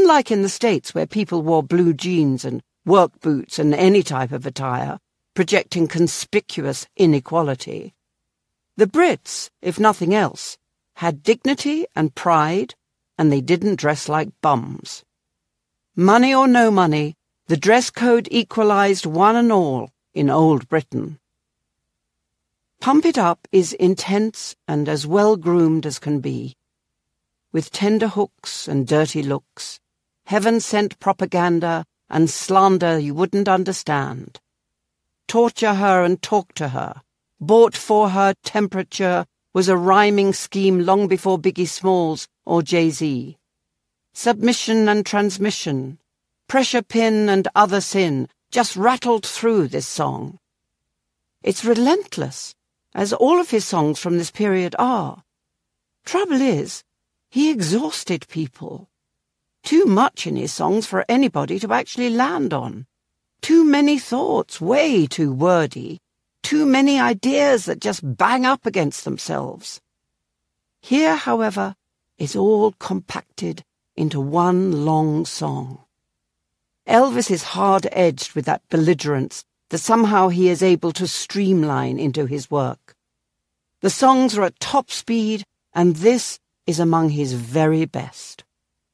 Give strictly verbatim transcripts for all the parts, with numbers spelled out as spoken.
Unlike in the States, where people wore blue jeans and work boots and any type of attire, projecting conspicuous inequality, the Brits, if nothing else, had dignity and pride, and they didn't dress like bums. Money or no money, the dress code equalized one and all in old Britain. Pump It Up is intense and as well-groomed as can be, with tender hooks and dirty looks, heaven-sent propaganda and slander you wouldn't understand. Torture her and talk to her, bought for her temperature was a rhyming scheme long before Biggie Smalls or Jay-Z. Submission and transmission, pressure pin and other sin just rattled through this song. It's relentless, as all of his songs from this period are. Trouble is, he exhausted people. Too much in his songs for anybody to actually land on. Too many thoughts, way too wordy. Too many ideas that just bang up against themselves. Here, however, is all compacted into one long song. Elvis is hard-edged with that belligerence that somehow he is able to streamline into his work. The songs are at top speed, and this is among his very best.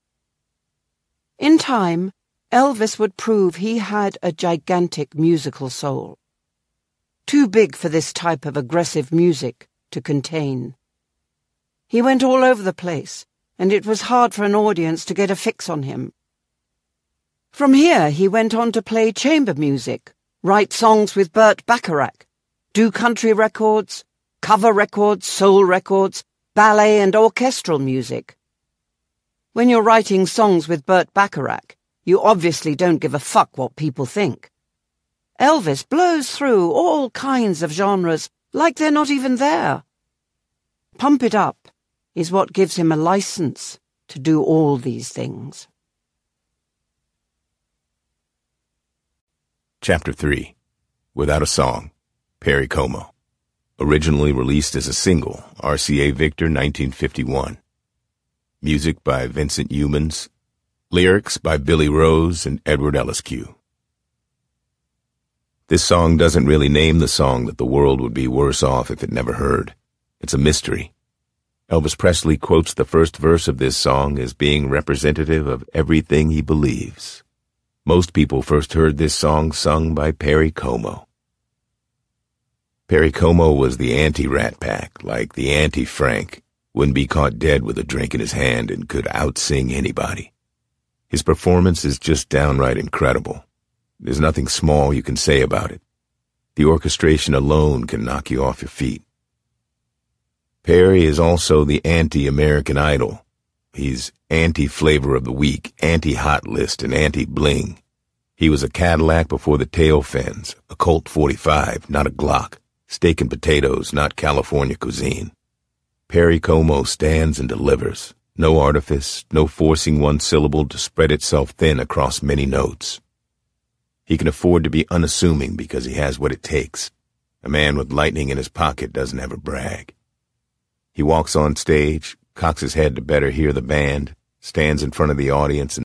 In time, Elvis would prove he had a gigantic musical soul. Too big for this type of aggressive music to contain. He went all over the place, and it was hard for an audience to get a fix on him. From here he went on to play chamber music, write songs with Burt Bacharach, do country records, cover records, soul records, ballet and orchestral music. When you're writing songs with Burt Bacharach, you obviously don't give a fuck what people think. Elvis blows through all kinds of genres like they're not even there. Pump It Up is what gives him a license to do all these things. Chapter three. Without a Song, Perry Como. Originally released as a single, R C A Victor, nineteen fifty-one. Music by Vincent Youmans. Lyrics by Billy Rose and Edward Ellisque. This song doesn't really name the song that the world would be worse off if it never heard. It's a mystery. Elvis Presley quotes the first verse of this song as being representative of everything he believes. Most people first heard this song sung by Perry Como. Perry Como was the anti-Rat Pack, like the anti-Frank, wouldn't be caught dead with a drink in his hand and could out-sing anybody. His performance is just downright incredible. There's nothing small you can say about it. The orchestration alone can knock you off your feet. Perry is also the anti-American Idol. He's anti-Flavor of the Week, anti-Hot List, and anti-Bling. He was a Cadillac before the tail fins, a Colt forty-five, not a Glock, steak and potatoes, not California cuisine. Perry Como stands and delivers. No artifice, no forcing one syllable to spread itself thin across many notes. He can afford to be unassuming because he has what it takes. A man with lightning in his pocket doesn't ever brag. He walks on stage, cocks his head to better hear the band, stands in front of the audience, and